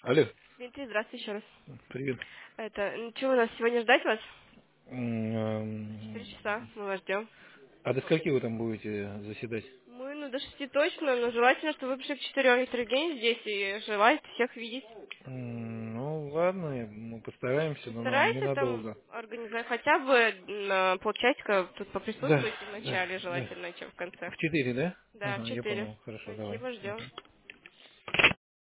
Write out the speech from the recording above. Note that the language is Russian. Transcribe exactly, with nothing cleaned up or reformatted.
Алло, Дмитрий, здравствуйте еще раз. привет. Это, м, чего нас сегодня ждать вас? Четыре М, часа, мы вас ждем. А до скольки вы там будете заседать? Мы, ну, до шести точно, но желательно, чтобы вы пришли к четырем. Виктор день здесь и желает всех видеть. М, Ну, ладно, мы постараемся, но на- Постарайтесь там ненадолго. организовать хотя бы на полчасика тут Да, поприсутствуйте в да, начале, да. желательно, чем в конце. В четыре, да? Да, в Ага, я четыре. понял. Хорошо, давай. Спасибо, ждем. Мгм.